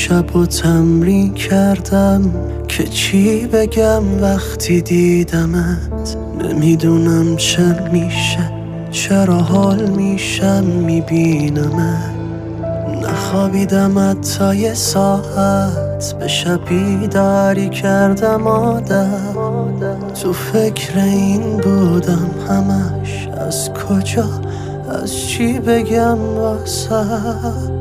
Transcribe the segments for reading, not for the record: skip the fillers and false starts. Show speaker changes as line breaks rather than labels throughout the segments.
شب و تمرین کردم که چی بگم وقتی دیدمت. نمیدونم چه میشه، چرا حال میشم میبینمت. نخوابیدم حتی یه ساعت، به شب بیداری کردم عادت. تو فکر این بودم همش، از کجا از چی بگم واسه.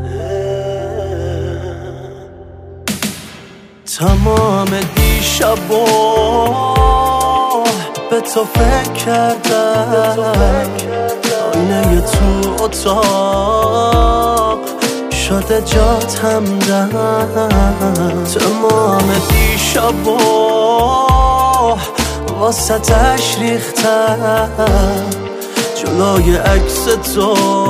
تمام دیشبا به تو فکر کردم، آینه تو اتاق شده جات همدم. تمام دیشبا واسطش ریختم، جلوی عکس تو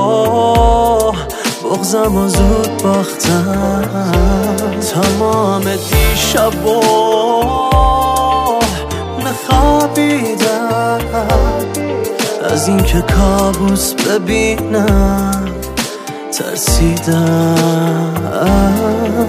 بغضم و زود باختم. تمام دیشبا نخوابیدم از اینکه کابوس ببینم، ترسیدم.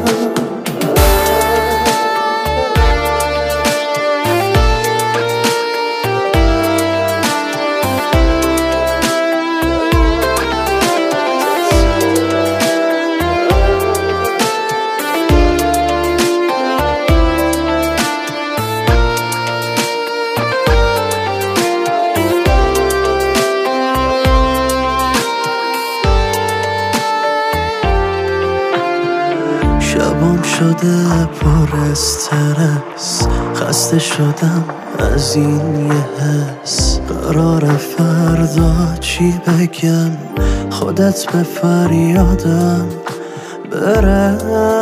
شبام شده پر استرس، خسته شدم از این یه حس. قرار فردا چی بگم، خودت به فریادم برس.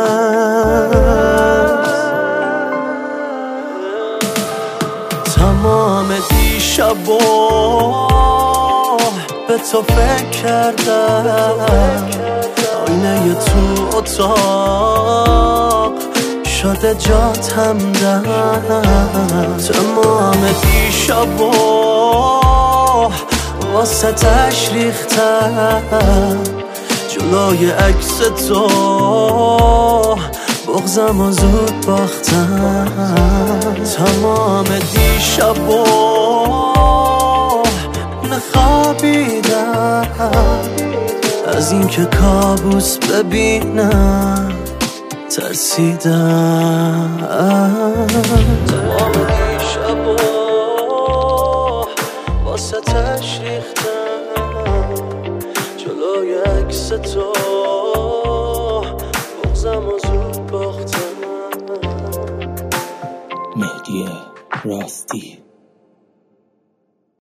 تمام دیشبا به تو فکر کردم، آینه تو اتاق شده جات همدم. تمام دیشبا واسطش ریختم، جلوی عکس تو بغضم و زود باختم. تمام دیشبا نخوابیدم از اینکه کابوس ببینم، ترسیدم. تمام دیشبا واسطش ریختم، جلوی عکس تو بغضم و زود باختم.
مهدی راستی.